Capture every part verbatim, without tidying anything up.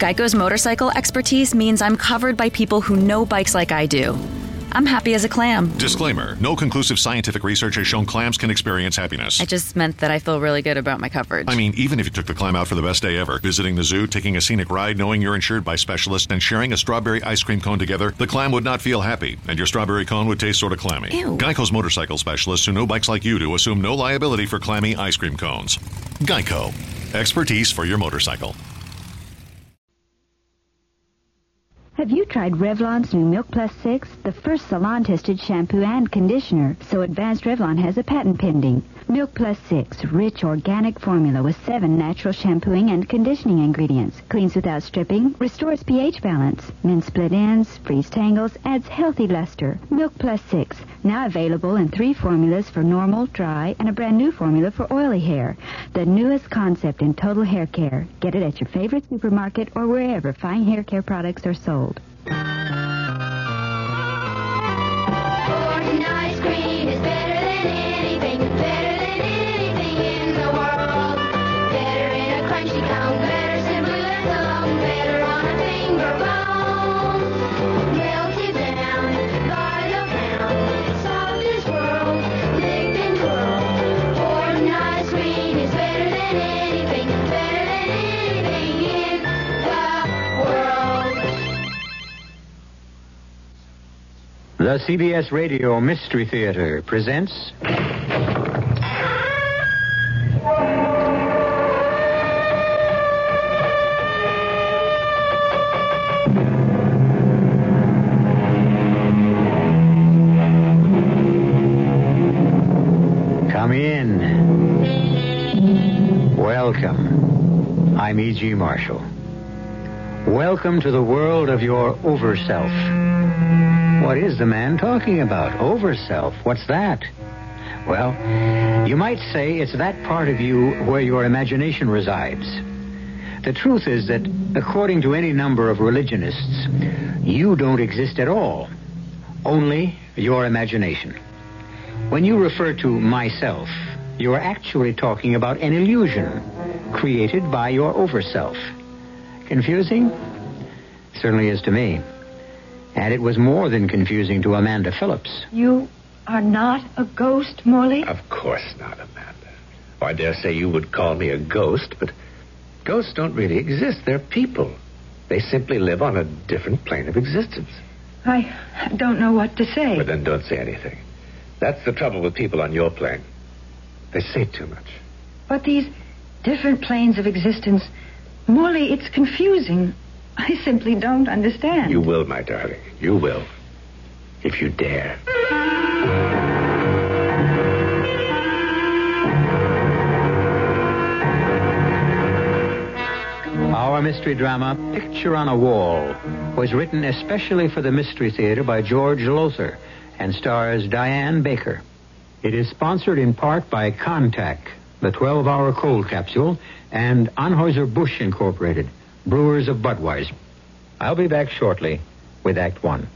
Geico's motorcycle expertise means I'm covered by people who know bikes like I do. I'm happy as a clam. Disclaimer. No conclusive scientific research has shown clams can experience happiness. I just meant that I feel really good about my coverage. I mean, even if you took the clam out for the best day ever, visiting the zoo, taking a scenic ride, knowing you're insured by specialists, and sharing a strawberry ice cream cone together, the clam would not feel happy, and your strawberry cone would taste sort of clammy. Ew. Geico's motorcycle specialists who know bikes like you do assume no liability for clammy ice cream cones. Geico. Expertise for your motorcycle. Have you tried Revlon's new Milk Plus six, the first salon-tested shampoo and conditioner? So Advanced Revlon has a patent pending. Milk Plus six, rich organic formula with seven natural shampooing and conditioning ingredients. Cleans without stripping, restores pH balance, mends split ends, frees tangles, adds healthy luster. Milk Plus six, now available in three formulas for normal, dry, and a brand new formula for oily hair. The newest concept in total hair care. Get it at your favorite supermarket or wherever fine hair care products are sold. Gordon ice cream is better than anything, better than anything in the world. Better in a crunchy cone, better simply left alone, better on a finger bone. Melted down by the pound, soft as swirl, licked and twirled. Gordon ice cream is better than anything, better than anything in the world. The C B S Radio Mystery Theater presents... Come in. Welcome. I'm E G. Marshall. Welcome to the world of your over-self. What is the man talking about? Over-self. What's that? Well, you might say it's that part of you where your imagination resides. The truth is that, according to any number of religionists, you don't exist at all. Only your imagination. When you refer to myself, you're actually talking about an illusion created by your over-self. Confusing? Certainly is to me. And it was more than confusing to Amanda Phillips. You are not a ghost, Morley? Of course not, Amanda. Oh, I dare say you would call me a ghost, but ghosts don't really exist. They're people. They simply live on a different plane of existence. I don't know what to say. But then don't say anything. That's the trouble with people on your plane. They say too much. But these different planes of existence, Morley, it's confusing. I simply don't understand. You will, my darling. You will. If you dare. Our mystery drama, Picture on a Wall, was written especially for the Mystery Theater by George Lothar and stars Diane Baker. It is sponsored in part by Contac, the twelve-hour cold capsule, and Anheuser-Busch Incorporated, brewers of Budweiser. I'll be back shortly with Act One.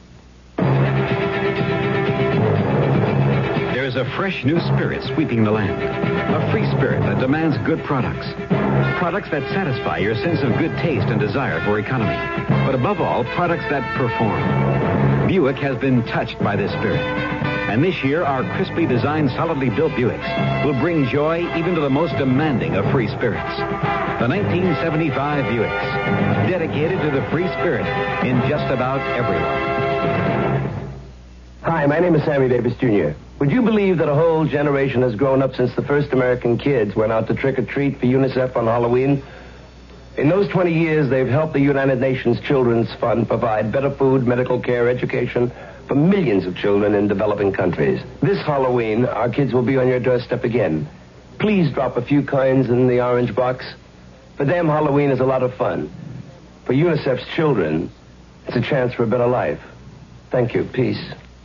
There is a fresh new spirit sweeping the land. A free spirit that demands good products. Products that satisfy your sense of good taste and desire for economy. But above all, products that perform. Buick has been touched by this spirit. And this year, our crisply designed, solidly built Buicks will bring joy even to the most demanding of free spirits. The nineteen seventy-five Buicks, dedicated to the free spirit in just about everyone. Hi, my name is Sammy Davis, Junior Would you believe that a whole generation has grown up since the first American kids went out to trick-or-treat for UNICEF on Halloween? In those twenty years, they've helped the United Nations Children's Fund provide better food, medical care, education for millions of children in developing countries. This Halloween, our kids will be on your doorstep again. Please drop a few coins in the orange box. For them, Halloween is a lot of fun. For UNICEF's children, it's a chance for a better life. Thank you. Peace.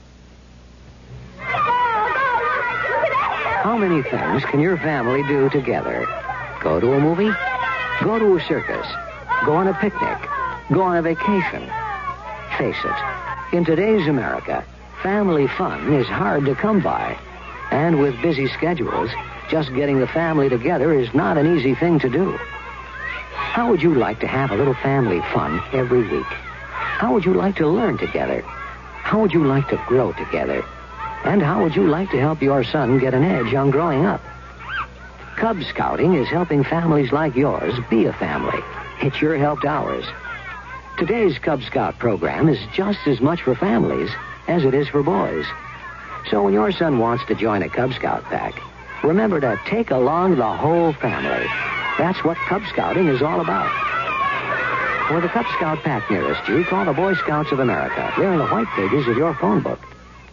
How many things can your family do together? Go to a movie? Go to a circus? Go on a picnic? Go on a vacation? Face it, in today's America, family fun is hard to come by. And with busy schedules, just getting the family together is not an easy thing to do. How would you like to have a little family fun every week? How would you like to learn together? How would you like to grow together? And how would you like to help your son get an edge on growing up? Cub Scouting is helping families like yours be a family. It's your help to ours. Today's Cub Scout program is just as much for families as it is for boys. So when your son wants to join a Cub Scout pack, remember to take along the whole family. That's what Cub Scouting is all about. For the Cub Scout pack nearest you, call the Boy Scouts of America. They're in the white pages of your phone book.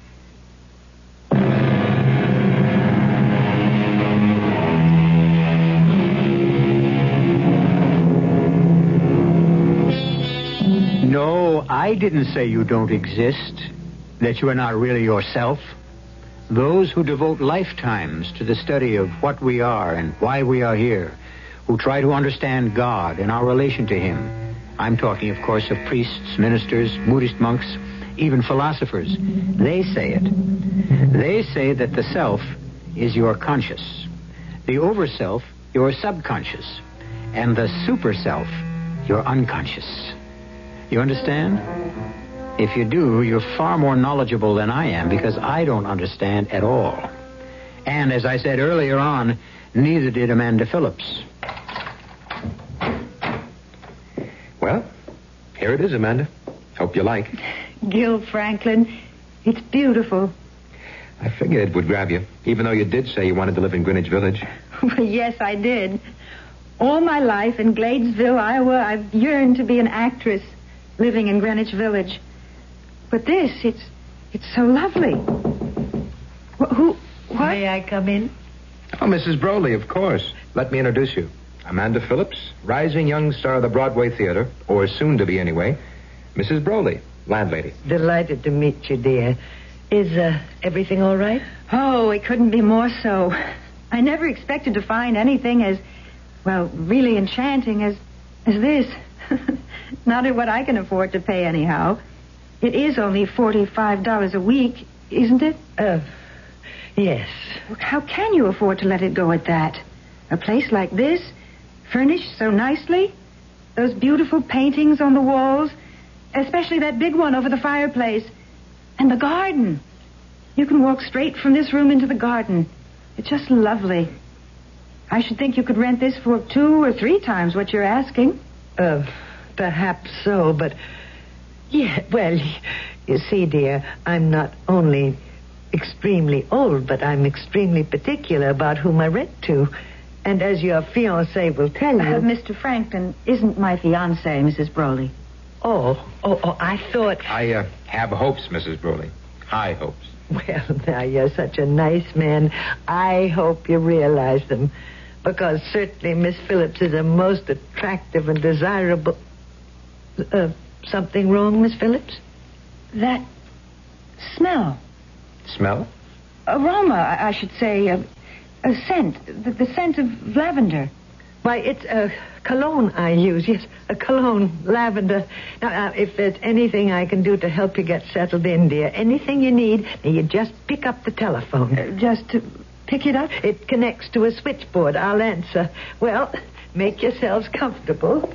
No, I didn't say you don't exist, that you are not really yourself. Those who devote lifetimes to the study of what we are and why we are here, who try to understand God and our relation to Him. I'm talking, of course, of priests, ministers, Buddhist monks, even philosophers. They say it. They say that the self is your conscious, the over-self, your subconscious, and the super-self, your unconscious. You understand? If you do, you're far more knowledgeable than I am, because I don't understand at all. And as I said earlier on, neither did Amanda Phillips. Well, here it is, Amanda. Hope you like. Gil Franklin, it's beautiful. I figured it would grab you, even though you did say you wanted to live in Greenwich Village. Yes, I did. All my life in Gladesville, Iowa, I've yearned to be an actress living in Greenwich Village. But this, it's it's so lovely. Wh- who, what? May I come in? Oh, Missus Broley, of course. Let me introduce you. Amanda Phillips, rising young star of the Broadway Theater, or soon to be anyway. Missus Broley, landlady. Delighted to meet you, dear. Is uh, everything all right? Oh, it couldn't be more so. I never expected to find anything as, well, really enchanting as, as this. Not at what I can afford to pay anyhow. It is only forty-five dollars a week, isn't it? Uh, yes. How can you afford to let it go at that? A place like this, furnished so nicely, those beautiful paintings on the walls, especially that big one over the fireplace, and the garden. You can walk straight from this room into the garden. It's just lovely. I should think you could rent this for two or three times what you're asking. Uh, perhaps so, but... Yeah, well, you see, dear, I'm not only extremely old, but I'm extremely particular about whom I rent to. And as your fiancé will tell you... Uh, Mister Franklin isn't my fiancé, Missus Broley. Oh, oh, oh, I thought... I uh, have hopes, Missus Broley. High hopes. Well, now, you're such a nice man. I hope you realize them. Because certainly Miss Phillips is a most attractive and desirable... Uh, something wrong, Miss Phillips? That smell. Smell? Aroma, I, I should say. A, a scent. The, the scent of lavender. Why, it's a cologne I use. Yes, a cologne, lavender. Now, uh, if there's anything I can do to help you get settled in, dear, anything you need, you just pick up the telephone. Uh, just to pick it up? It connects to a switchboard. I'll answer. Well, make yourselves comfortable.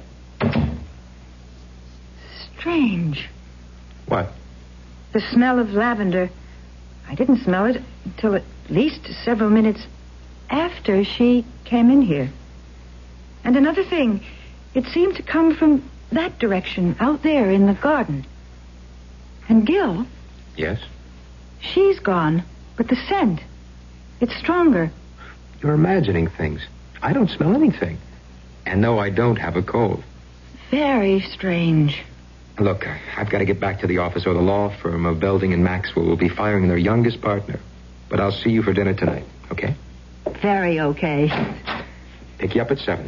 Strange. What? The smell of lavender. I didn't smell it until at least several minutes after she came in here. And another thing, it seemed to come from that direction, out there in the garden. And Gil... Yes? She's gone, but the scent, it's stronger. You're imagining things. I don't smell anything. And no, I don't have a cold. Very strange. Look, I've got to get back to the office, or the law firm of Belding and Maxwell will be firing their youngest partner. But I'll see you for dinner tonight, okay? Very okay. Pick you up at seven.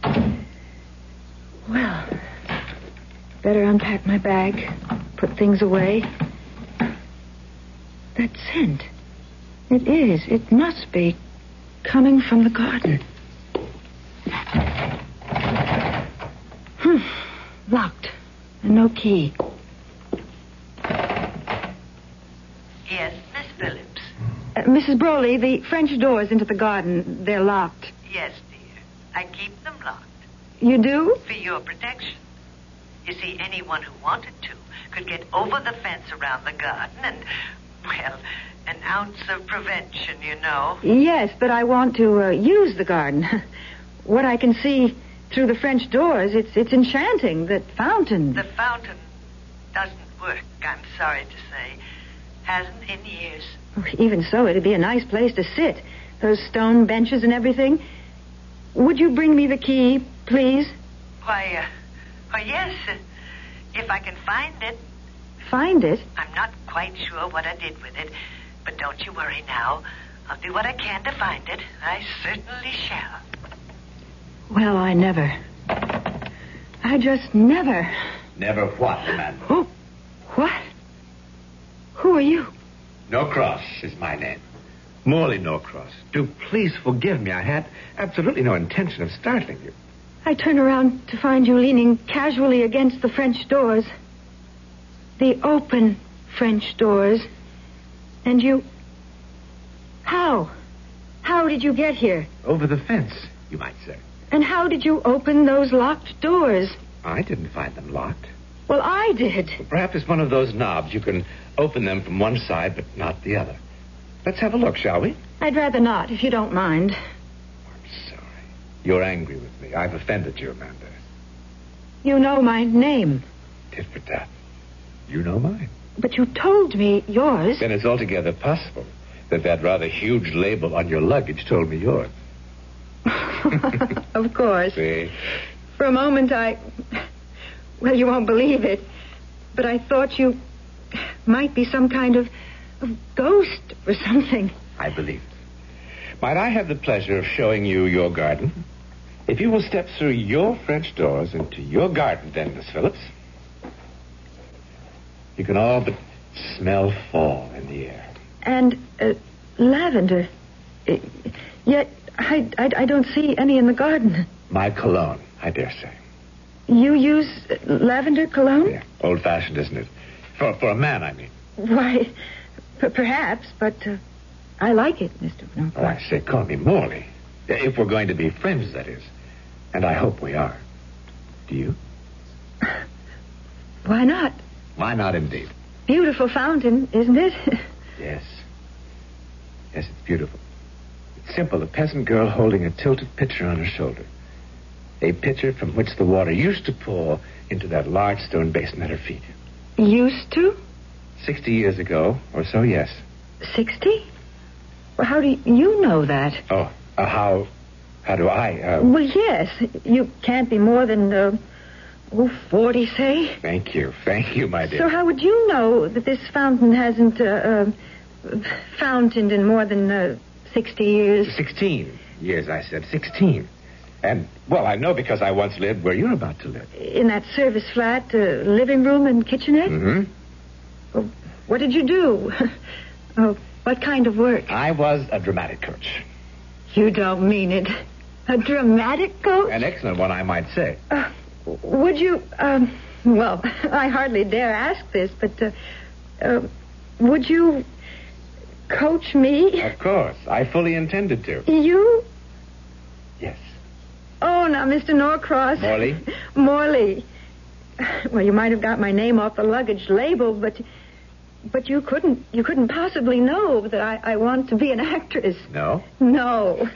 Well, better unpack my bag, put things away. That scent. It is. It must be coming from the garden. Hmm. Locked. And no key. Yes, Miss Phillips. Uh, Missus Broley, the French doors into the garden, they're locked. Yes, dear. I keep them locked. You do? For your protection. You see, anyone who wanted to could get over the fence around the garden and, well, an ounce of prevention, you know. Yes, but I want to uh, use the garden. What I can see through the French doors, it's it's enchanting. That fountain. The fountain doesn't work, I'm sorry to say. Hasn't in years. Even so, it'd be a nice place to sit. Those stone benches and everything. Would you bring me the key, please? Why, uh, why, yes, uh, if I can find it. Find it? I'm not quite sure what I did with it, but don't you worry now. I'll do what I can to find it. I certainly shall. Well, I never. I just never. Never what, man? Oh, what? Who are you? Norcross is my name. Morley Norcross. Do please forgive me. I had absolutely no intention of startling you. I turn around to find you leaning casually against the French doors. The open French doors. And you... How? How did you get here? Over the fence, you might say. And how did you open those locked doors? I didn't find them locked. Well, I did. Perhaps it's one of those knobs. You can open them from one side, but not the other. Let's have a look, shall we? I'd rather not, if you don't mind. I'm sorry. You're angry with me. I've offended you, Amanda. You know my name. Tit for tat. You know mine. But you told me yours. Then it's altogether possible that that rather huge label on your luggage told me yours. Of course. See? For a moment, I... Well, you won't believe it, but I thought you might be some kind of, of ghost or something. I believe it. Might I have the pleasure of showing you your garden? If you will step through your French doors into your garden, then, Miss Phillips, you can all but smell fall in the air. And uh, lavender. Uh, yet I, I, I don't see any in the garden. My cologne, I dare say. You use lavender cologne? Yeah, old-fashioned, isn't it? For for a man, I mean. Why, p- perhaps, but uh, I like it, Mister Norcross. Oh, I say, call me Morley. If we're going to be friends, that is. And I hope we are. Do you? Why not? Why not, indeed? Beautiful fountain, isn't it? Yes. Yes, it's beautiful. It's simple. A peasant girl holding a tilted pitcher on her shoulder. A pitcher from which the water used to pour into that large stone basin at her feet. Used to? Sixty years ago, or so, yes. Sixty? Well, how do you know that? Oh, uh, how... How do I... Uh... Well, yes. You can't be more than, uh, oh, forty, say. Thank you. Thank you, my dear. So how would you know that this fountain hasn't, uh, uh fountained in more than, uh, sixty years? Sixteen years, I said. Sixteen. And, well, I know because I once lived where you're about to live. In that service flat, uh, living room and kitchenette? Mm-hmm. Well, what did you do? Oh, what kind of work? I was a dramatic coach. You don't mean it. A dramatic coach? An excellent one, I might say. Uh, would you, um, well, I hardly dare ask this, but, uh, uh, would you coach me? Of course. I fully intended to. You? Yes. Oh, now, Mister Norcross. Morley? Morley. Well, you might have got my name off the luggage label, but but you couldn't you couldn't possibly know that I, I want to be an actress. No? No.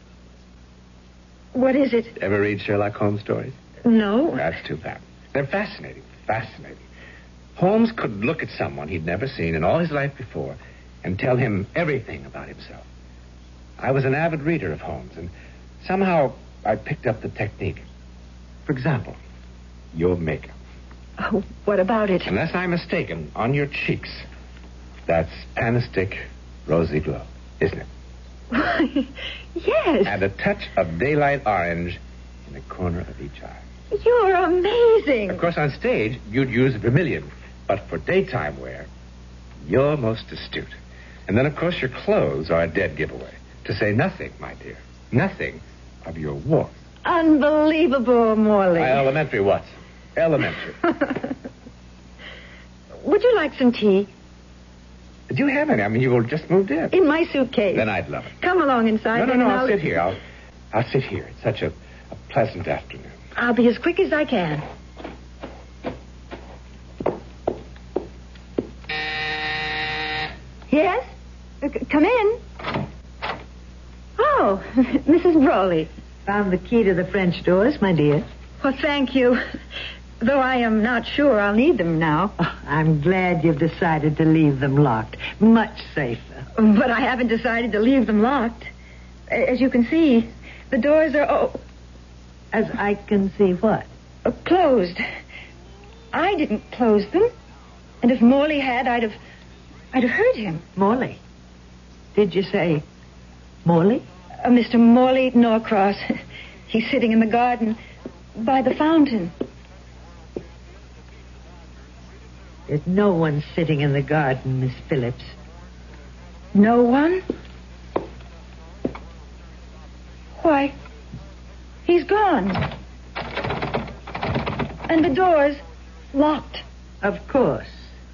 What is it? Ever read Sherlock Holmes stories? No. That's too bad. They're fascinating. Fascinating. Holmes could look at someone he'd never seen in all his life before and tell him everything about himself. I was an avid reader of Holmes, and somehow I picked up the technique. For example, your makeup. Oh, what about it? Unless I'm mistaken, on your cheeks, that's panistic rosy glow, isn't it? Yes. And a touch of daylight orange in the corner of each eye. You're amazing. Of course, on stage, you'd use vermilion, but for daytime wear, you're most astute. And then, of course, your clothes are a dead giveaway. To say nothing, my dear, nothing of your warmth. Unbelievable, Morley. Uh, elementary what? Elementary. Would you like some tea? Do you have any? I mean, you just moved in. In my suitcase. Then I'd love it. Come along inside. No, no, no, and I'll sit here. I'll, I'll sit here. It's such a, a pleasant afternoon. I'll be as quick as I can. Yes? Uh, c- come in. Oh, Missus Brawley. Found the key to the French doors, my dear. Well, thank you. Though I am not sure I'll need them now. Oh, I'm glad you've decided to leave them locked. Much safer. But I haven't decided to leave them locked. As you can see, the doors are oh, As I can see what? uh, closed. I didn't close them. And if Morley had, I'd have... I'd have heard him. Morley. Did you say Morley? Uh, Mister Morley Norcross. He's sitting in the garden by the fountain. There's no one sitting in the garden, Miss Phillips. No one? Why, he's gone. And the door's locked. Of course.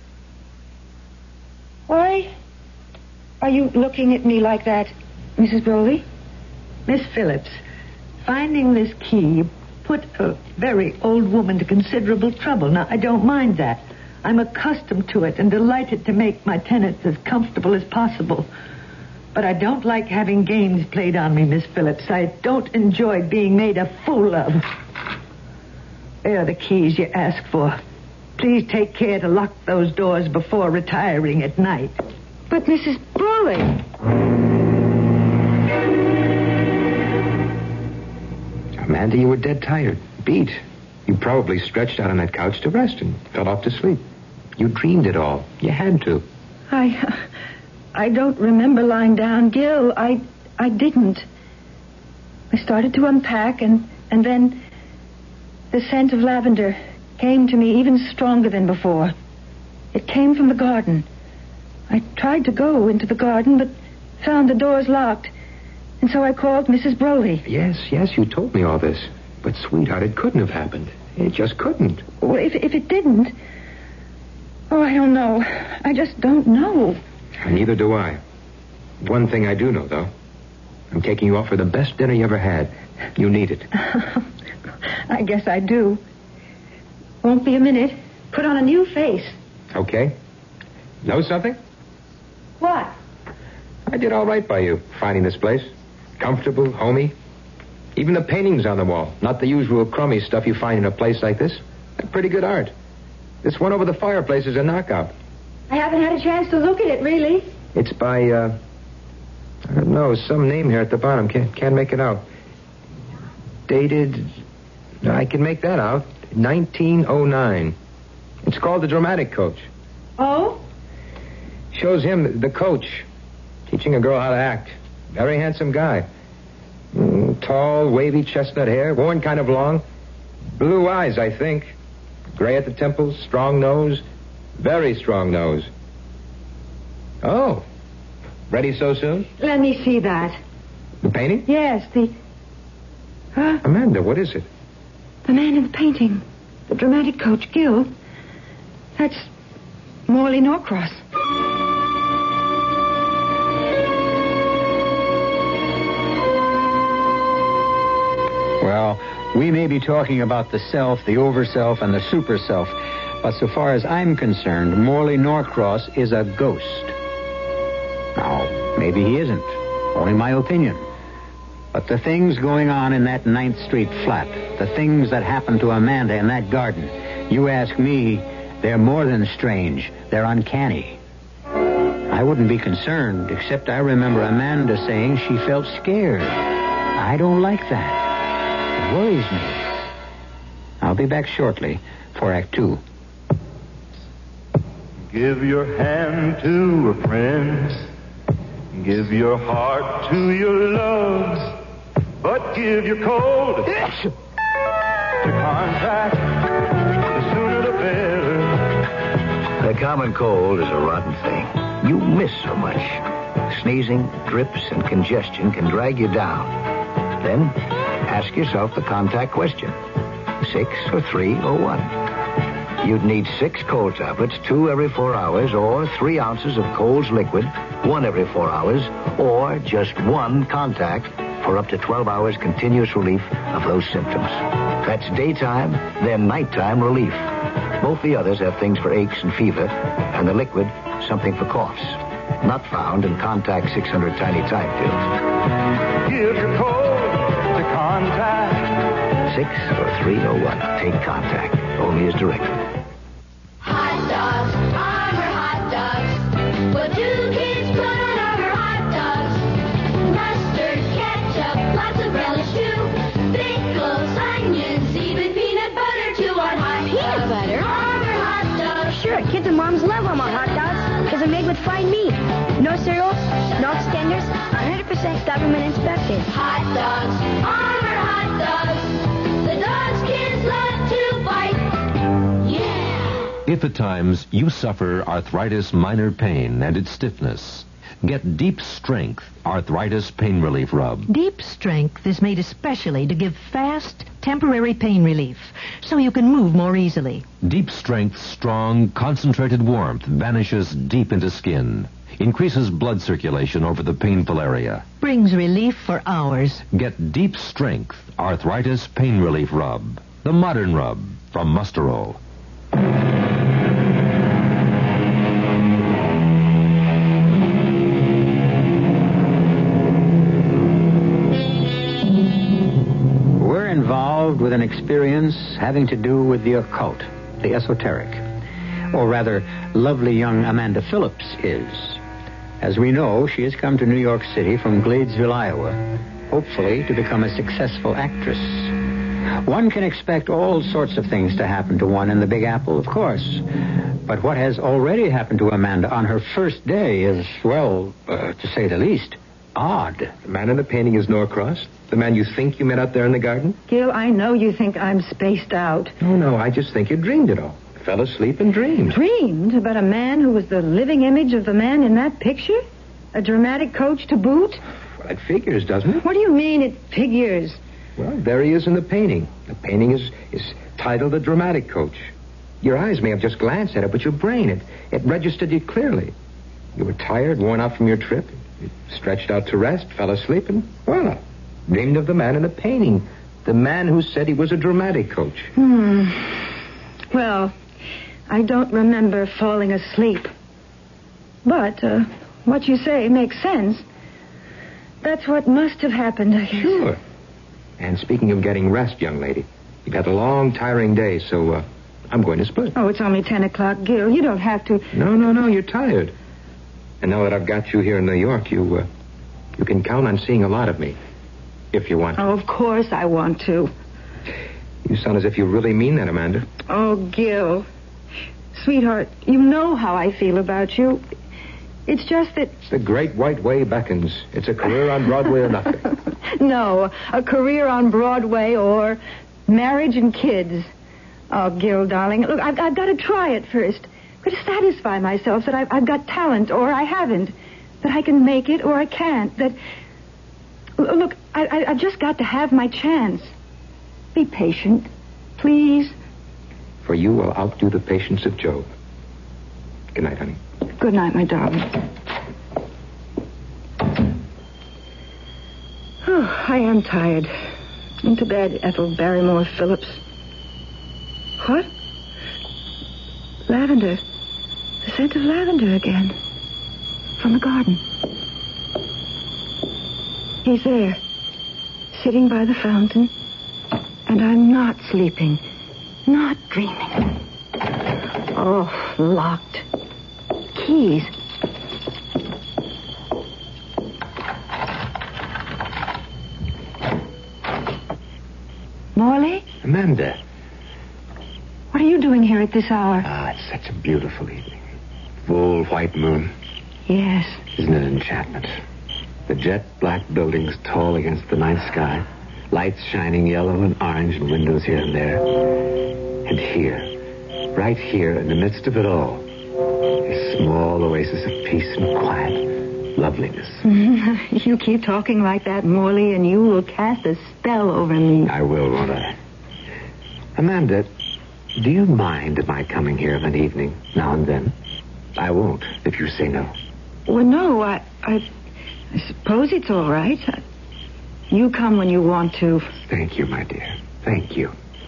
Why are you looking at me like that, Missus Broley? Miss Phillips, finding this key put a very old woman to considerable trouble. Now, I don't mind that. I'm accustomed to it and delighted to make my tenants as comfortable as possible. But I don't like having games played on me, Miss Phillips. I don't enjoy being made a fool of. There are the keys you asked for. Please take care to lock those doors before retiring at night. But Missus Broley... Amanda, you were dead tired. Beat. You probably stretched out on that couch to rest and fell off to sleep. You dreamed it all. You had to. I... I don't remember lying down, Gil. I... I didn't. I started to unpack, and, and then the scent of lavender came to me even stronger than before. It came from the garden. I tried to go into the garden, but found the doors locked. And so I called Missus Broley. Yes, yes, you told me all this. But, sweetheart, it couldn't have happened. It just couldn't. Well, if, if it didn't... Oh, I don't know. I just don't know. And neither do I. One thing I do know, though. I'm taking you out for the best dinner you ever had. You need it. I guess I do. Won't be a minute. Put on a new face. Okay. Know something? What? I did all right by you, finding this place. Comfortable, homey. Even the paintings on the wall. Not the usual crummy stuff you find in a place like this. Pretty good art. This one over the fireplace is a knockout. I haven't had a chance to look at it, really. It's by, uh... I don't know, some name here at the bottom. Can't, can't make it out. Dated... I can make that out. nineteen oh nine. It's called The Dramatic Coach. Oh? Shows him, the coach, teaching a girl how to act. Very handsome guy. Mm, tall, wavy chestnut hair, worn kind of long. Blue eyes, I think. Gray at the temples, strong nose. Very strong nose. Oh. Ready so soon? Let me see that. The painting? Yes, the... Huh? Amanda, what is it? The man in the painting. The dramatic coach, Gil. That's Morley Norcross. Well, we may be talking about the self, the over-self, and the super-self, but so far as I'm concerned, Morley Norcross is a ghost. Now, maybe he isn't. Only my opinion. But the things going on in that Ninth Street flat, the things that happened to Amanda in that garden, you ask me, they're more than strange. They're uncanny. I wouldn't be concerned, except I remember Amanda saying she felt scared. I don't like that. It worries me. I'll be back shortly for Act Two. Give your hand to a friend. Give your heart to your loves. But give your cold to contact. The sooner the better. The common cold is a rotten thing. You miss so much. Sneezing, drips, and congestion can drag you down. Then ask yourself the contact question. Six or three or one. You'd need six cold tablets, two every four hours, or three ounces of Cold's liquid, one every four hours, or just one contact for up to twelve hours continuous relief of those symptoms. That's daytime, then nighttime relief. Both the others have things for aches and fever, and the liquid, something for coughs. Not found in Contact six hundred Tiny Time pills. Give your code to Contact. Six or three or one. Take Contact. Only as directed. Hot dogs, Armour hot dogs. What do kids put on Armour hot dogs? Mustard, ketchup, lots of relish too. Pickles, onions, even peanut butter too on hot dogs. Peanut butter? Armour hot dogs. Sure, kids and moms love Armour hot dogs because they're made with fine meat. No cereals, no extenders, one hundred percent government inspected. Hot dogs, Armour hot dogs. The dogs kids love to bite. Yeah. If at times you suffer arthritis minor pain and its stiffness, get Deep Strength Arthritis Pain Relief Rub. Deep Strength is made especially to give fast, temporary pain relief so you can move more easily. Deep Strength's strong, concentrated warmth vanishes deep into skin, increases blood circulation over the painful area. Brings relief for hours. Get Deep Strength Arthritis Pain Relief Rub, the modern rub from Musterol. We're involved with an experience having to do with the occult, the esoteric. Or rather, lovely young Amanda Phillips is. As we know, she has come to New York City from Gladesville, Iowa, hopefully to become a successful actress. One can expect all sorts of things to happen to one in the Big Apple, of course. But what has already happened to Amanda on her first day is, well, uh, to say the least, odd. The man in the painting is Norcross? The man you think you met out there in the garden? Gil, I know you think I'm spaced out. No, no, I just think you dreamed it all. Fell asleep and dreamed. Dreamed about a man who was the living image of the man in that picture? A dramatic coach to boot? Well, it figures, doesn't it? What do you mean it figures? Well, there he is in the painting. The painting is, is titled The Dramatic Coach. Your eyes may have just glanced at it, but your brain, it, it registered you clearly. You were tired, worn out from your trip. You stretched out to rest, fell asleep, and, voila, dreamed of the man in the painting. The man who said he was a dramatic coach. Hmm. Well, I don't remember falling asleep. But, uh, what you say makes sense. That's what must have happened, I guess. Sure. And speaking of getting rest, young lady, you've had a long, tiring day, so uh, I'm going to split. Oh, it's only ten o'clock, Gil. You don't have to... No, no, no, you're tired. And now that I've got you here in New York, you, uh, you can count on seeing a lot of me, if you want to. Oh, of course I want to. You sound as if you really mean that, Amanda. Oh, Gil. Sweetheart, you know how I feel about you. It's just that... It's the great white way beckons. It's a career on Broadway or nothing. No, a career on Broadway or marriage and kids. Oh, Gil, darling, look, I've, I've got to try it first. Got to satisfy myself that I've, I've got talent or I haven't. That I can make it or I can't. That... Look, I, I, I've just got to have my chance. Be patient, please. For you, I'll outdo the patience of Job. Good night, honey. Good night, my darling. Oh, I am tired. Into bed, Ethel Barrymore Phillips. What? Lavender. The scent of lavender again. From the garden. He's there. Sitting by the fountain. And I'm not sleeping. Not dreaming. Oh, locked. Keys. Morley? Amanda. What are you doing here at this hour? Ah, it's such a beautiful evening. Full white moon. Yes. Isn't it an enchantment? The jet black buildings tall against the night sky. Lights shining yellow and orange in windows here and there. And here, right here in the midst of it all, a small oasis of peace and quiet, loveliness. You keep talking like that, Morley, and you will cast a spell over me. I will, won't I? Amanda, do you mind my coming here of an evening, now and then? I won't, if you say no. Well, no, I, I, I suppose it's all right. You come when you want to. Thank you, my dear. Thank you.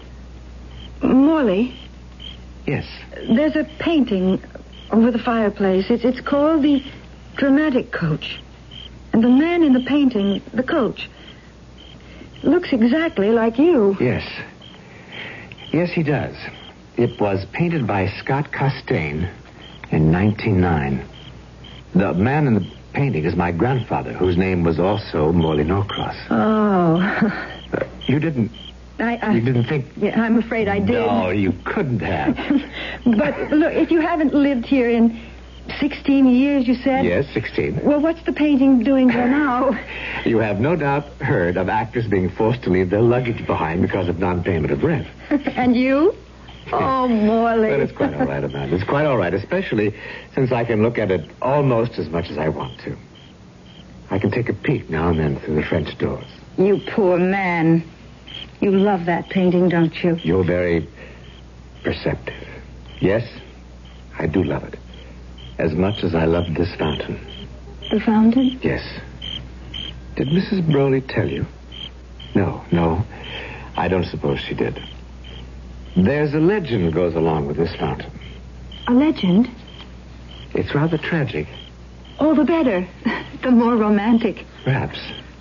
Morley, Yes. there's a painting over the fireplace. It's, it's called the Dramatic Coach. And the man in the painting, the coach, looks exactly like you. Yes. Yes, he does. It was painted by Scott Costain in nineteen oh nine. The man in the painting is my grandfather, whose name was also Morley Norcross. Oh. Uh, you didn't... I, I, You didn't think... Yeah, I'm afraid I did. No, you couldn't have. But look, if you haven't lived here in sixteen years, you said? Yes, sixteen. Well, what's the painting doing there now? You have no doubt heard of actors being forced to leave their luggage behind because of non-payment of rent. And you? Oh, Morley. But it's quite all right, Amanda. It's quite all right, especially since I can look at it almost as much as I want to. I can take a peek now and then through the French doors. You poor man. You love that painting, don't you? You're very perceptive. Yes, I do love it. As much as I love this fountain. The fountain? Yes. Did Missus Broley tell you? No, no. I don't suppose she did. There's a legend goes along with this fountain. A legend? It's rather tragic. All the better. The more romantic. Perhaps.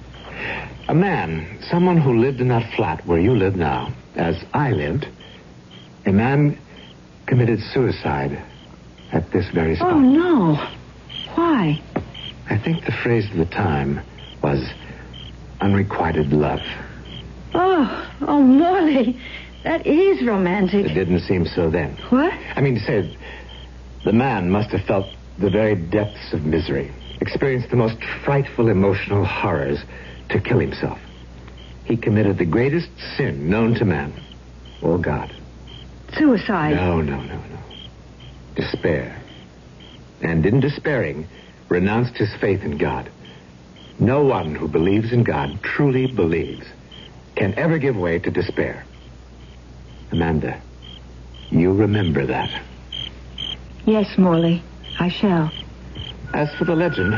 A man, someone who lived in that flat where you live now, as I lived, a man committed suicide at this very spot. Oh, no. Why? I think the phrase of the time was unrequited love. Oh, oh, Morley. That is romantic. It didn't seem so then. What? I mean, say, the man must have felt the very depths of misery, experienced the most frightful emotional horrors to kill himself. He committed the greatest sin known to man, or God. Suicide? No, no, no, no. Despair. And in despairing, renounced his faith in God. No one who believes in God, truly believes, can ever give way to despair. Amanda, you remember that. Yes, Morley, I shall. As for the legend,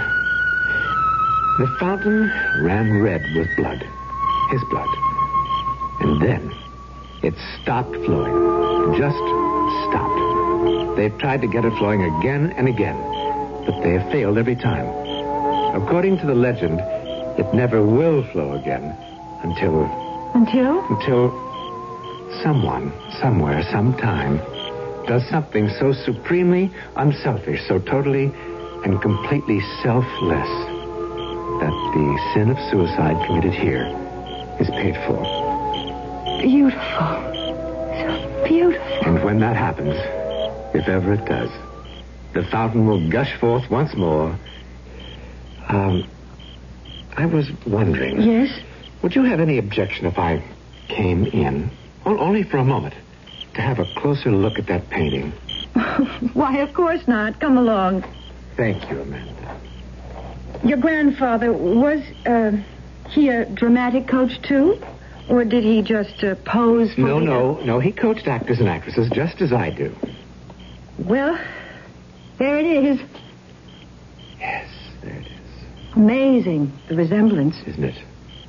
the fountain ran red with blood, his blood. And then it stopped flowing, just stopped. They've tried to get it flowing again and again, but they have failed every time. According to the legend, it never will flow again until... Until? Until someone, somewhere, sometime, does something so supremely unselfish, so totally and completely selfless, that the sin of suicide committed here is paid for. Beautiful. So beautiful. And when that happens, if ever it does, the fountain will gush forth once more. Um, I was wondering... Yes? Would you have any objection if I came in, o- only for a moment, to have a closer look at that painting? Why, of course not. Come along. Thank you, Amanda. Your grandfather, was uh, he a dramatic coach, too? Or did he just uh, pose for No, the... no, no. He coached actors and actresses just as I do. Well, there it is. Yes, there it is. Amazing, the resemblance. Isn't it?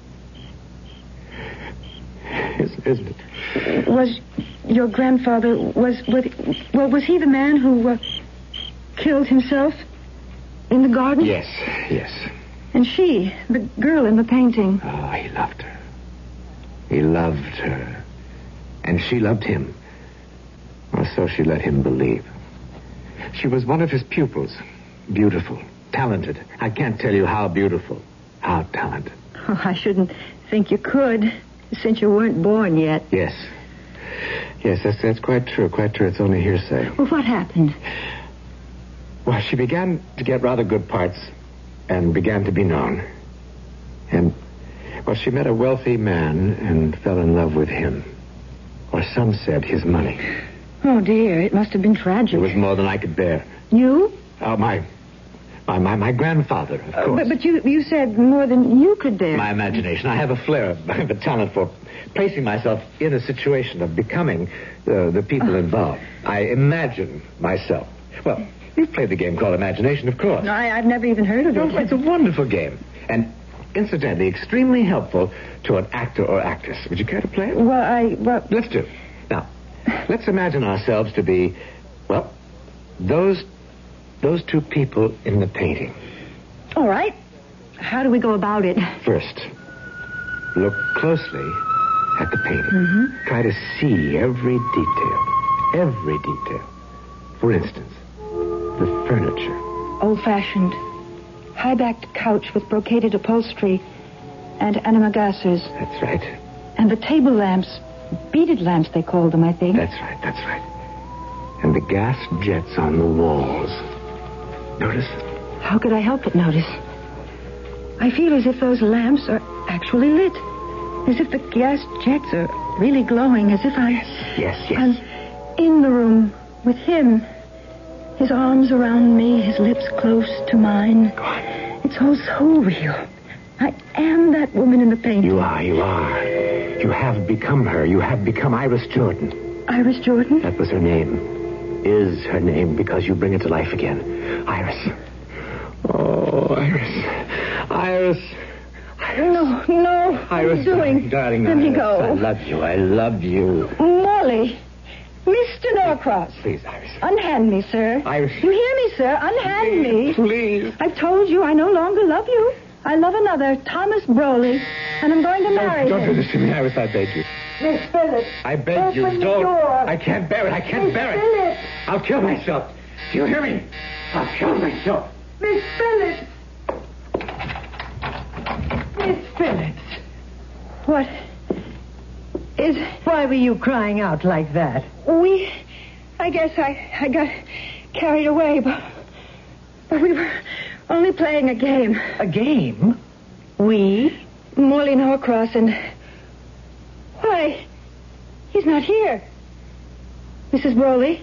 Isn't, isn't it? Was your grandfather, was, was well, was he the man who uh, killed himself in the garden? Yes, yes. And she, the girl in the painting. Oh, he loved her. He loved her. And she loved him. Or so she let him believe. She was one of his pupils. Beautiful. Talented. I can't tell you how beautiful. How talented. Oh, I shouldn't think you could, since you weren't born yet. Yes. Yes, that's, that's quite true. Quite true. It's only hearsay. Well, what happened? Well, she began to get rather good parts and began to be known. And, well, she met a wealthy man and fell in love with him. Or some said his money. Oh, dear, it must have been tragic. It was more than I could bear. You? Oh, my... My, my, my grandfather, of Uh, course. but, but you, you said more than you could bear. My imagination. I have a flair, I have a talent for placing myself in a situation of becoming uh, the people involved. I imagine myself. Well, you've played the game called imagination, of course. No, I, I've never even heard of it. Oh, it's a wonderful game. And incidentally, extremely helpful to an actor or actress. Would you care to play it? Well, I... Well... Let's do it. Now, let's imagine ourselves to be, well, those, those two people in the painting. All right. How do we go about it? First, look closely at the painting. Mm-hmm. Try to see every detail. Every detail. For instance, the furniture. Old-fashioned, high-backed couch with brocaded upholstery and antimacassars. That's right. And the table lamps, beaded lamps they called them, I think. That's right, that's right. And the gas jets on the walls. Notice? How could I help but notice? I feel as if those lamps are actually lit. As if the gas jets are really glowing. As if I... Yes, yes. I'm in the room with him. His arms around me, his lips close to mine. It's all so real. I am that woman in the painting. You are, you are. You have become her. You have become Iris Jordan. Iris Jordan? That was her name. Is her name because you bring it to life again. Iris. Oh, Iris. Iris. No, no. What are you doing? Darling, Let me Iris, go. I love you. I love you. Molly. Mister Norcross. Please, Iris. Unhand me, sir. Iris. You hear me, sir? Unhand me. Please. I've told you I no longer love you. I love another, Thomas Broley, and I'm going to marry Don't him. do this to me, Iris. I beg you. Miss Phillips. I beg open you. the Don't. door. I can't bear it. I can't Miss bear it. Phillips. I'll kill myself. Do you hear me? I'll kill myself. Miss Phillips. Miss Phillips. What is... Why were you crying out like that? We... I guess I, I got carried away, but... But we were only playing a game. A game? We? Morley Norcross and... Why, he's not here. Missus Broley?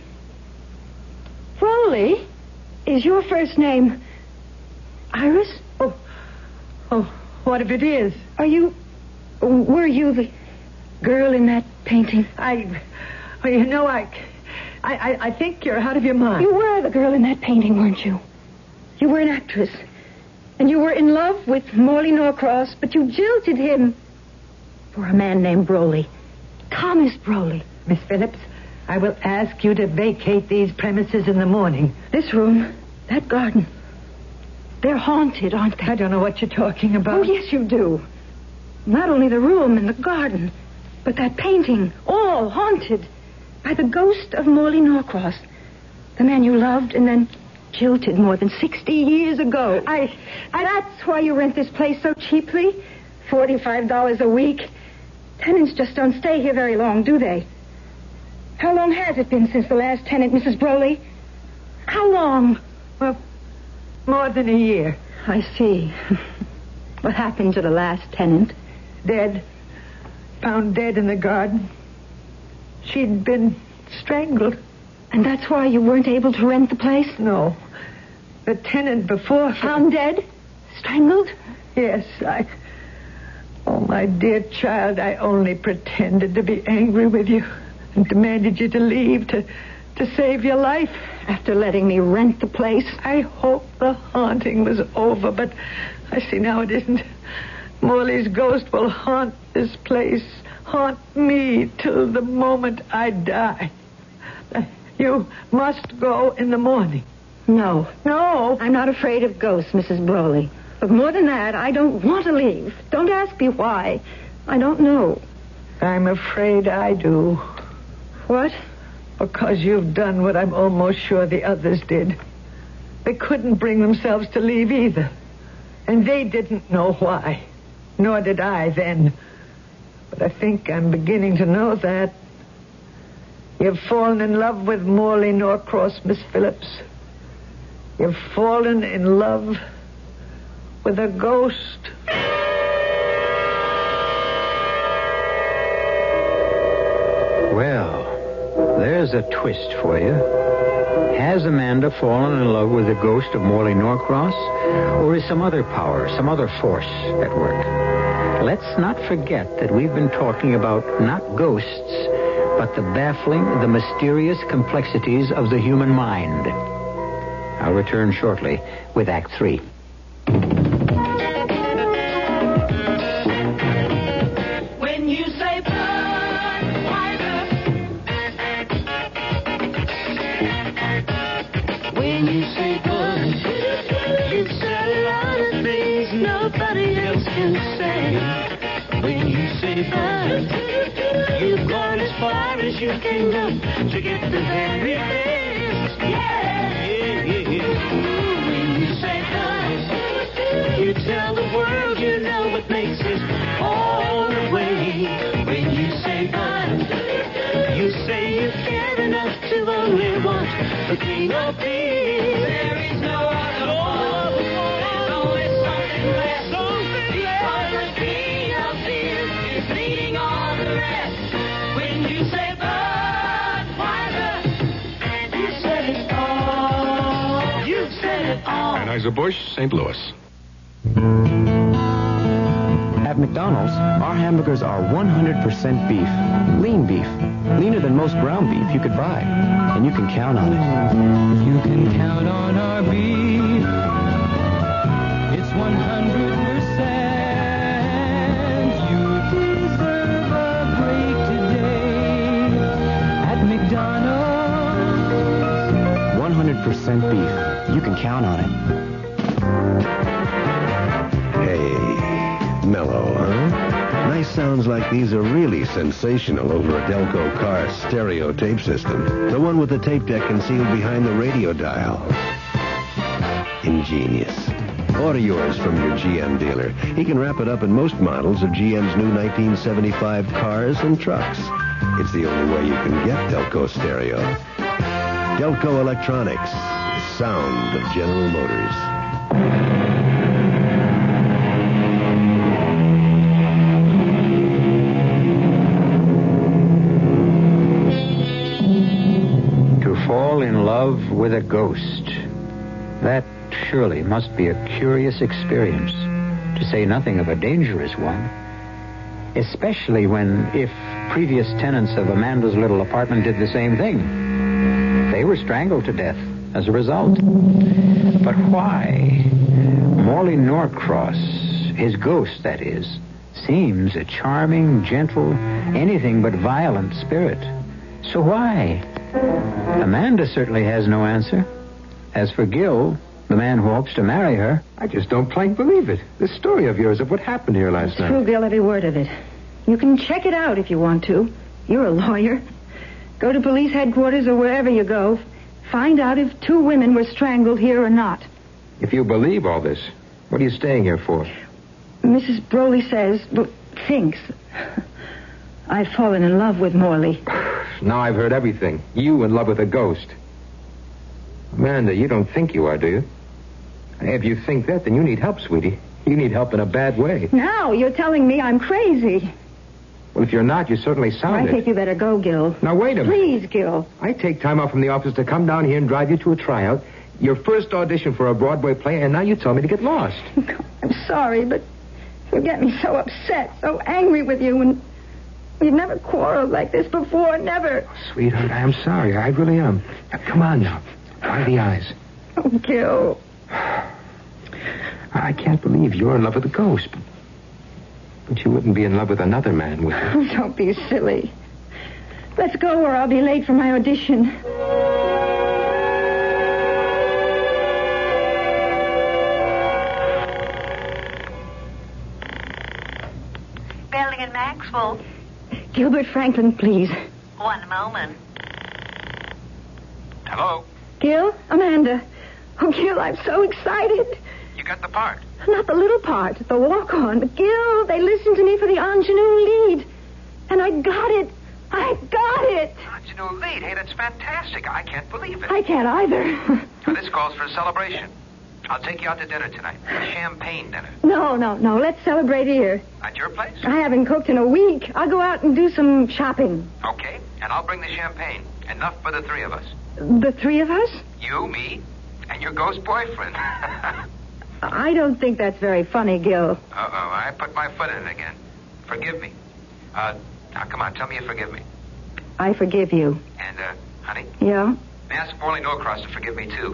Broley? Is your first name Iris? Oh, oh, what if it is? Are you... Were you the girl in that painting? I... Well, you know, I... I, I, I think you're out of your mind. You were the girl in that painting, weren't you? You were an actress. And you were in love with Morley Norcross, but you jilted him for a man named Broley. Thomas Broley. Miss Phillips, I will ask you to vacate these premises in the morning. This room, that garden, they're haunted, aren't they? I don't know what you're talking about. Oh, yes, you do. Not only the room and the garden, but that painting, all haunted by the ghost of Morley Norcross, the man you loved and then jilted more than sixty years ago. I, I... That's why you rent this place so cheaply. Forty-five dollars a week. Tenants just don't stay here very long, do they? How long has it been since the last tenant, Missus Broley? How long? Well, more than a year. I see. What happened to the last tenant? Dead. Found dead in the garden. She'd been strangled. And that's why you weren't able to rent the place? No. The tenant before... Found dead? Strangled? Yes, I... Oh, my dear child, I only pretended to be angry with you and demanded you to leave to, to save your life. After letting me rent the place? I hoped the haunting was over, but I see now it isn't. Morley's ghost will haunt this place, haunt me till the moment I die. You must go in the morning. No. No. I'm not afraid of ghosts, Missus Broley. But more than that, I don't want to leave. Don't ask me why. I don't know. I'm afraid I do. What? Because you've done what I'm almost sure the others did. They couldn't bring themselves to leave either. And they didn't know why. Nor did I then. But I think I'm beginning to know that. You've fallen in love with Morley Norcross, Miss Phillips. You've fallen in love with a ghost. Well, there's a twist for you. Has Amanda fallen in love with the ghost of Morley Norcross? Or is some other power, some other force at work? Let's not forget that we've been talking about not ghosts, but the baffling, the mysterious complexities of the human mind. I'll return shortly with Act Three. When you say Budweiser, enough to get the happiness. Yeah, yeah, yeah. When you say love, you tell the world you know what makes it all the way. When you say love, you say you care enough to only want the king of peace. There is no other love. There's always something less. Because the king of peace is leading all the rest. When you say Budweiser, you said it all. You said it all. Anheuser-Busch, Saint Louis. At McDonald's, our hamburgers are one hundred percent beef, lean beef, leaner than most ground beef you could buy, and you can count on it. You can count on our beef. It's one hundred percent. You deserve a break today at McDonald's. one hundred percent beef. You can count on it. Hey, mellow, huh? Nice sounds like these are really sensational over a Delco car stereo tape system. The one with the tape deck concealed behind the radio dial. Ingenious. Order yours from your G M dealer. He can wrap it up in most models of G M's new nineteen seventy-five cars and trucks. It's the only way you can get Delco stereo. Delco Electronics. The sound of General Motors. Fall in love with a ghost. That surely must be a curious experience, to say nothing of a dangerous one. Especially when, if previous tenants of Amanda's little apartment did the same thing, they were strangled to death as a result. But why? Morley Norcross, his ghost, that is, seems a charming, gentle, anything but violent spirit. So why? Amanda certainly has no answer. As for Gil, the man who hopes to marry her... I just don't plain believe it. This story of yours of what happened here last night. True, Gil, every word of it. You can check it out if you want to. You're a lawyer. Go to police headquarters or wherever you go. Find out if two women were strangled here or not. If you believe all this, what are you staying here for? Missus Broley says, well, thinks, I've fallen in love with Morley. Now I've heard everything. You in love with a ghost. Amanda, you don't think you are, do you? If you think that, then you need help, sweetie. You need help in a bad way. Now you're telling me I'm crazy. Well, if you're not, you certainly sound I it. think you better go, Gil. Now, wait a minute. Please, Gil. I take time off from the office to come down here and drive you to a tryout, your first audition for a Broadway play, and now you tell me to get lost. I'm sorry, but you get me so upset, so angry with you, and we've never quarreled like this before, never. Oh, sweetheart, I am sorry. I really am. Now, come on now. Dry the eyes. Oh, Gil. I can't believe you're in love with a ghost. But you wouldn't be in love with another man, would you? Don't be silly. Let's go or I'll be late for my audition. Belding and Maxwell. Gilbert Franklin, please. One moment. Hello? Gil? Amanda. Oh, Gil, I'm so excited. You got the part. Not the little part, the walk-on. But Gil, they listened to me for the ingenue lead. And I got it. I got it. Ingenue lead? Hey, that's fantastic. I can't believe it. I can't either. Now, this calls for a celebration. I'll take you out to dinner tonight. A champagne dinner. No, no, no. Let's celebrate here. At your place? I haven't cooked in a week. I'll go out and do some shopping. Okay, and I'll bring the champagne. Enough for the three of us. The three of us? You, me, and your ghost boyfriend. I don't think that's very funny, Gil. Uh-oh, I put my foot in it again. Forgive me. Uh, now, come on, tell me you forgive me. I forgive you. And, uh, honey? Yeah? Ask Morley Norcross to forgive me, too.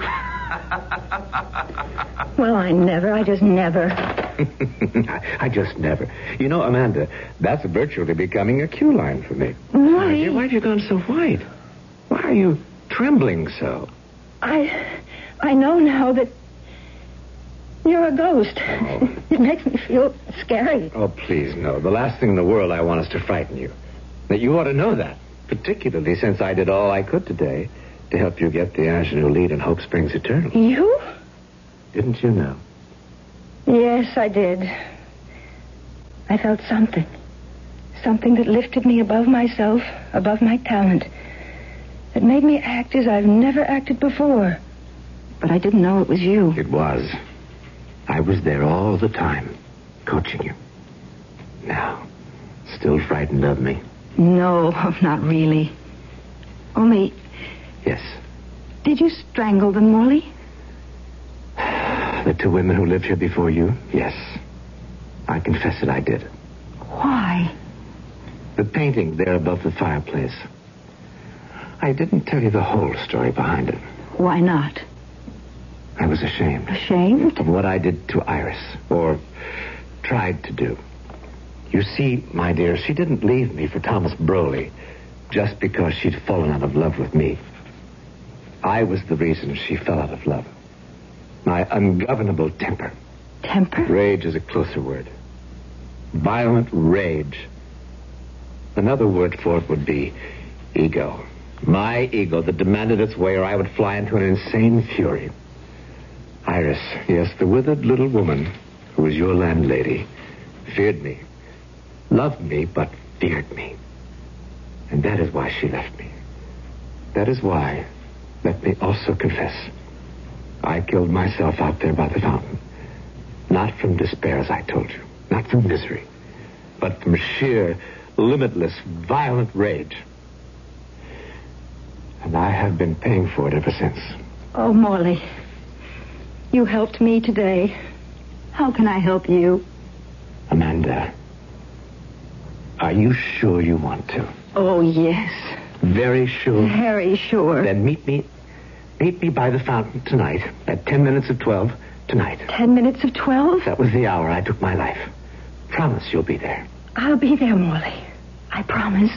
Well, I never. I just never. I just never. You know, Amanda, that's virtually becoming a cue line for me. Why? Why have you gone so white? Why are you trembling so? I... I know now that you're a ghost. Oh. It makes me feel scary. Oh, please, no. The last thing in the world I want is to frighten you. That you ought to know that. Particularly since I did all I could today to help you get the ingenue lead in Hope Springs Eternal. You? Didn't you know? Yes, I did. I felt something. Something that lifted me above myself, above my talent. That made me act as I've never acted before. But I didn't know it was you. It was. I was there all the time, coaching you. Now, still frightened of me? No, not really. Only... Yes. Did you strangle them, Morley? The two women who lived here before you? Yes. I confess it, I did. Why? The painting there above the fireplace. I didn't tell you the whole story behind it. Why not? I was ashamed. Ashamed? Of what I did to Iris, or tried to do. You see, my dear, she didn't leave me for Thomas Broley just because she'd fallen out of love with me. I was the reason she fell out of love. My ungovernable temper. Temper? Rage is a closer word. Violent rage. Another word for it would be ego. My ego that demanded its way, or I would fly into an insane fury. Iris, yes, the withered little woman who was your landlady, feared me. Loved me, but feared me. And that is why she left me. That is why, let me also confess, I killed myself out there by the fountain. Not from despair, as I told you. Not from misery. But from sheer, limitless, violent rage. And I have been paying for it ever since. Oh, Morley. You helped me today. How can I help you? Amanda, are you sure you want to? Oh, yes. Very sure? Very sure. Then meet me, meet me by the fountain tonight at ten minutes of twelve tonight. Ten minutes of twelve? That was the hour I took my life. Promise you'll be there. I'll be there, Morley. I promise.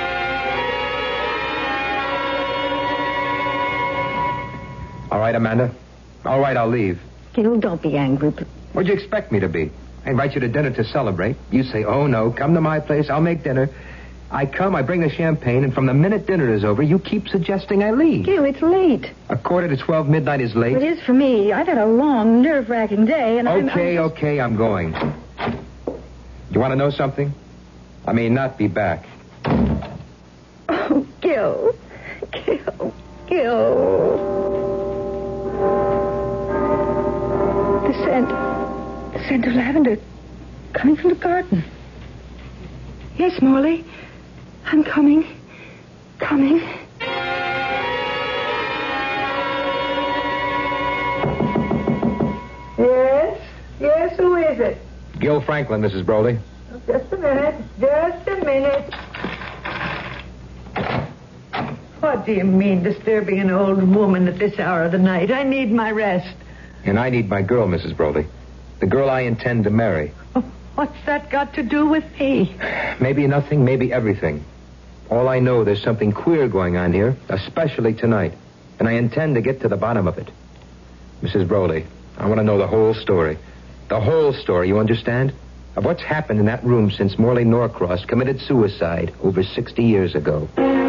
All right, Amanda. All right, I'll leave. Gil, don't be angry, but... What'd you expect me to be? I invite you to dinner to celebrate. You say, oh, no, come to my place. I'll make dinner. I come, I bring the champagne, and from the minute dinner is over, you keep suggesting I leave. Gil, it's late. A quarter to twelve midnight is late. It is for me. I've had a long, nerve-wracking day, and I'm... Okay, I'm... okay, I'm going. You want to know something? I may not be back. Oh, Gil. Gil. Gil. The scent. The scent of lavender coming from the garden. Yes, Morley. I'm coming. Coming. Yes? Yes, who is it? Gil Franklin, Missus Broley. Just a minute. Just a minute. What do you mean, disturbing an old woman at this hour of the night? I need my rest. And I need my girl, Missus Broley. The girl I intend to marry. Oh, what's that got to do with me? Maybe nothing, maybe everything. All I know, there's something queer going on here, especially tonight. And I intend to get to the bottom of it. Missus Broley, I want to know the whole story. The whole story, you understand? Of what's happened in that room since Morley Norcross committed suicide over sixty years ago.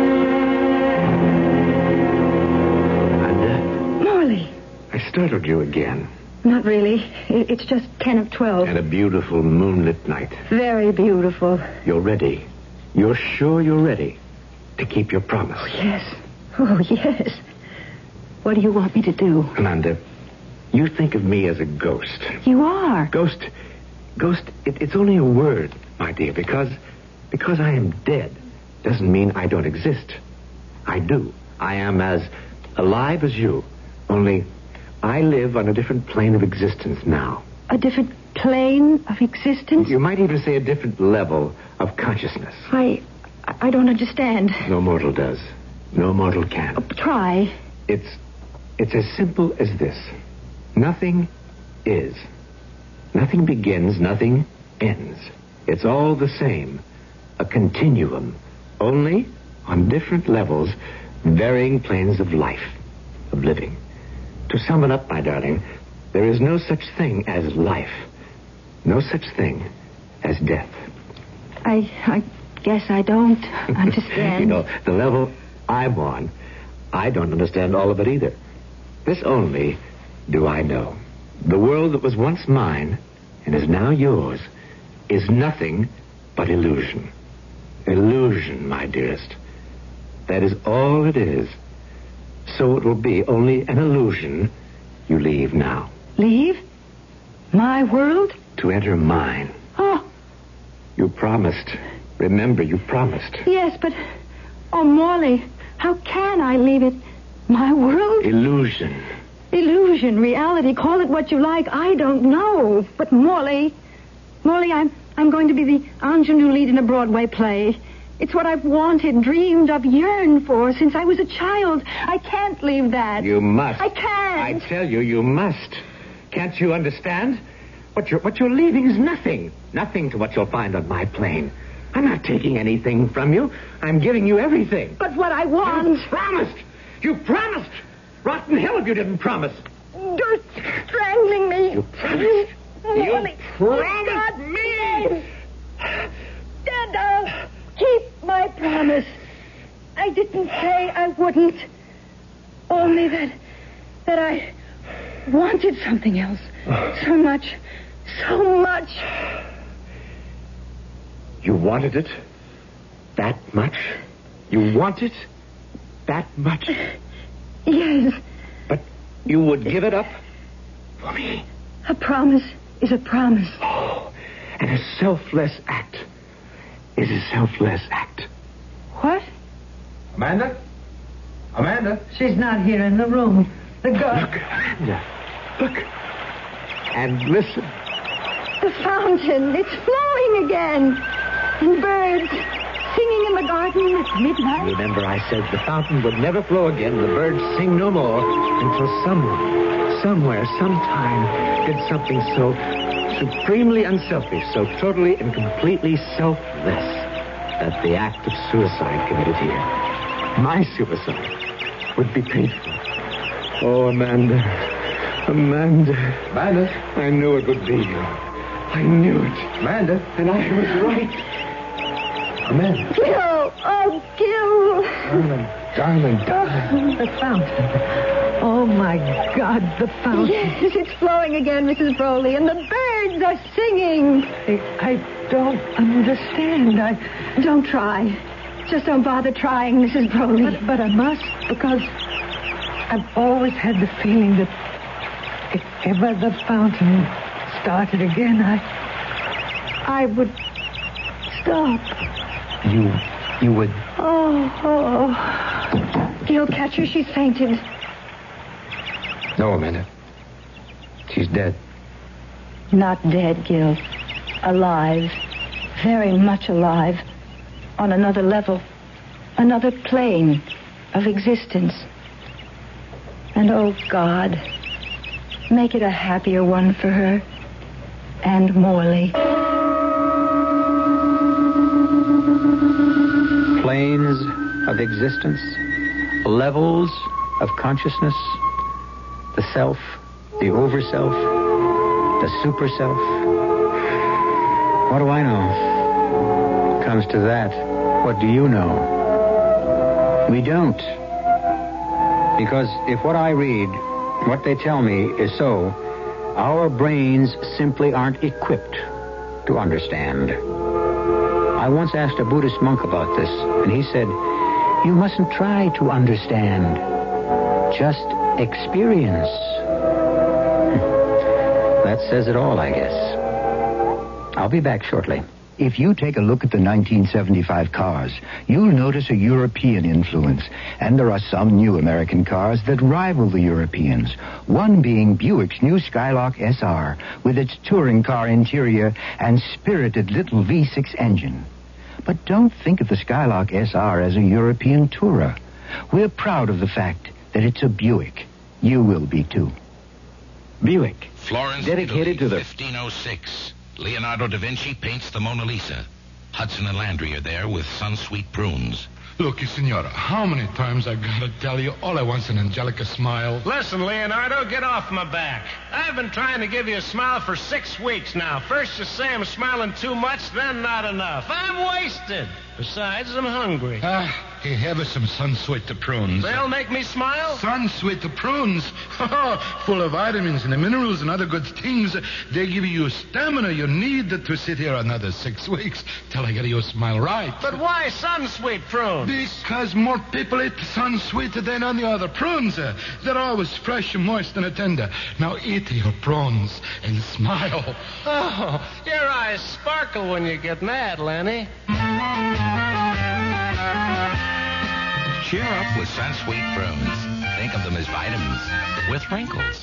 Amanda? Morley. I startled you again. Not really. It's just ten of twelve. And a beautiful moonlit night. Very beautiful. You're ready. You're sure you're ready to keep your promise. Oh, yes. Oh, yes. What do you want me to do? Amanda, you think of me as a ghost. You are. Ghost, ghost, it, it's only a word, my dear, because, because I am dead doesn't mean I don't exist. I do. I am as alive as you, only I live on a different plane of existence now. A different plane of existence? You might even say a different level of consciousness. I... I don't understand. No mortal does. No mortal can. Oh, try. It's... It's as simple as this. Nothing is. Nothing begins, nothing ends. It's all the same. A continuum. Only on different levels, varying planes of life, of living. To sum it up, my darling, there is no such thing as life. No such thing as death. I... I guess I don't understand. You know, the level I'm on, I don't understand all of it either. This only do I know. The world that was once mine and is now yours is nothing but illusion. Illusion, my dearest. That is all it is. So it will be only an illusion you leave now. Leave? My world? To enter mine. Oh, You promised. Remember, you promised. yes, but... Oh, Morley, how can I leave it? My world? Illusion. Illusion, reality, call it what you like. I don't know. But Morley... Morley, I'm, I'm going to be the ingenue lead in a Broadway play. It's what I've wanted, dreamed of, yearned for since I was a child. I can't leave that. You must. I can't. I tell you, you must. Can't you understand? What you're, what you're leaving is nothing. Nothing to what you'll find on my plane. I'm not taking anything from you. I'm giving you everything. But what I want... You promised. You promised. Rotten hell if you didn't promise. You're strangling me. You promised. Morley. You promised God, me. Stand up. Keep my promise. I didn't say I wouldn't. Only that... that I wanted something else. So much. So much. You wanted it that much? You want it that much? Yes. But you would give it up for me? A promise is a promise. Oh, and a selfless act is a selfless act. What? Amanda? Amanda? She's not here in the room. The girl... Look, Amanda. Look. And listen. The fountain. It's flowing again. And birds singing in the garden at midnight. Remember, I said the fountain would never flow again. The birds sing no more until someone, somewhere, sometime did something so supremely unselfish, so totally and completely selfless that the act of suicide committed here, my suicide, would be painful. Oh, Amanda. Amanda. Amanda? I knew it would be you. I knew it. Amanda? And I was right. Amanda. Gil! Oh, Gil! Darling, darling, darling. The fountain. Oh, my God, the fountain. Yes, it's flowing again, Missus Broley, and the birds are singing. I, I don't understand. I Don't try. Just don't bother trying, Missus Broley. But, but I must, because I've always had the feeling that if ever the fountain started again, I, I would stop. You, you would... Oh, oh. Gil, catch her. She's fainted. No, Amanda. She's dead. Not dead, Gil. Alive. Very much alive. On another level. Another plane of existence. And, oh, God, make it a happier one for her. And Morley. Planes of existence, levels of consciousness, the self, the overself, the super self. What do I know? Comes to that, what do you know? We don't. Because if what I read, what they tell me is so, our brains simply aren't equipped to understand. I once asked a Buddhist monk about this, and he said, you mustn't try to understand. Just experience. That says it all, I guess. I'll be back shortly. If you take a look at the nineteen seventy-five cars, you'll notice a European influence. And there are some new American cars that rival the Europeans. One being Buick's new Skylark S R, with its touring car interior and spirited little V six engine. But don't think of the Skylark S R as a European tourer. We're proud of the fact that it's a Buick. You will be, too. Buick. Florence, Dedicated Italy, to the... fifteen oh six. Leonardo da Vinci paints the Mona Lisa. Hudson and Landry are there with Sunsweet prunes. Look, senora, how many times I gotta tell you all I want's an Angelica smile? Listen, Leonardo, get off my back. I've been trying to give you a smile for six weeks now. First you say I'm smiling too much, then not enough. I'm wasted. Besides, I'm hungry. Ah, hey, have us some sun-sweet prunes. They'll make me smile? Sun-sweet prunes? Full of vitamins and minerals and other good things. They give you stamina you need to sit here another six weeks till I get you smile right. But why sun-sweet prunes? Because more people eat sun-sweet than any other prunes. They're always fresh and moist and tender. Now eat your prawns and smile. Oh, your eyes sparkle when you get mad, Lenny. Cheer up with Sun-Sweet Prunes. Think of them as vitamins with wrinkles.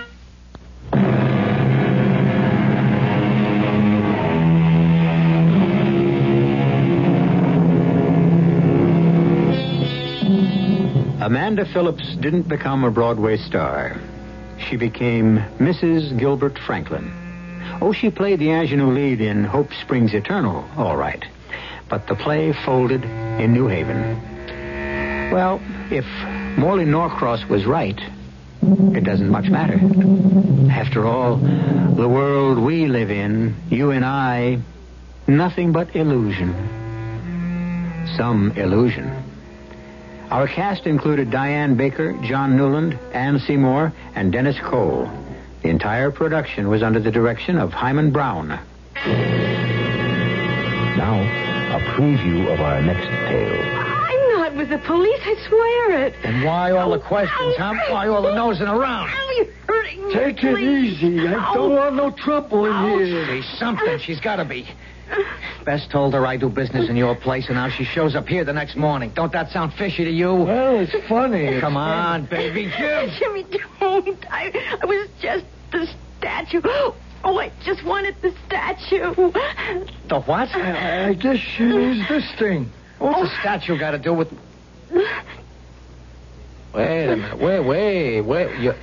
Amanda Phillips didn't become a Broadway star. She became Missus Gilbert Franklin. Oh, she played the ingenue lead in Hope Springs Eternal, all right. But the play folded in New Haven. Well, if Morley Norcross was right, it doesn't much matter. After all, the world we live in, you and I, nothing but illusion. Some illusion. Our cast included Diane Baker, John Newland, Ann Seymour, and Dennis Cole. The entire production was under the direction of Hyman Brown. Now, a preview of our next tale. I'm not with the police, I swear it. And why all the questions, huh? Why all the nosing around? Ow, you're hurting me. Take it please. easy. I don't Ow. want no trouble in Ow. here. She's something. She's got to be. Bess told her I do business in your place, and now she shows up here the next morning. Don't that sound fishy to you? Well, it's funny. Come on, baby. Give. Jimmy, don't. I, I was just the statue. Oh, I just wanted the statue. The what? I, I guess she needs this thing. What's the statue got to do with... Wait a minute. Wait, wait, wait. You're,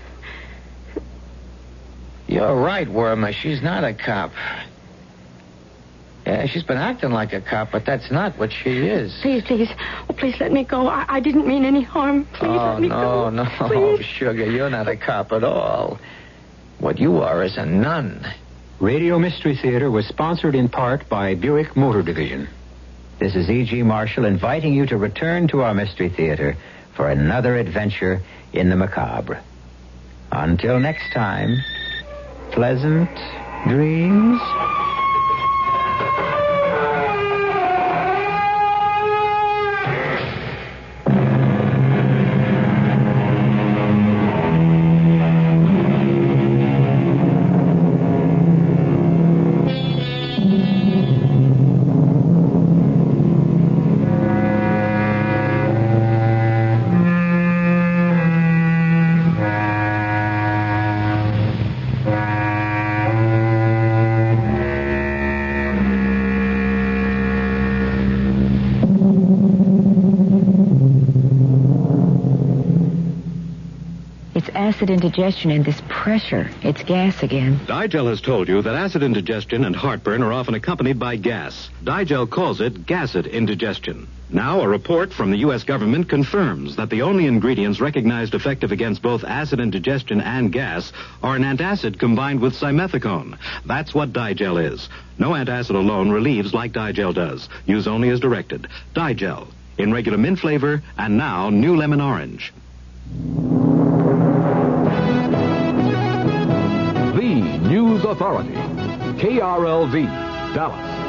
You're right, Wormer. She's not a cop. Yeah, she's been acting like a cop, but that's not what she is. Please, please. Oh, please let me go. I, I didn't mean any harm. Please oh, let me no, go. no, Please. sugar. You're not a cop at all. What you are is a nun. Radio Mystery Theater was sponsored in part by Buick Motor Division. This is E G. Marshall inviting you to return to our Mystery Theater for another adventure in the macabre. Until next time, pleasant dreams. Acid indigestion and this pressure. It's gas again. Digel has told you that acid indigestion and heartburn are often accompanied by gas. Digel calls it gasid indigestion. Now, a report from the U S government confirms that the only ingredients recognized effective against both acid indigestion and gas are an antacid combined with simethicone. That's what Digel is. No antacid alone relieves like Digel does. Use only as directed. Digel, in regular mint flavor, and now new lemon orange. The News Authority, K R L V, Dallas.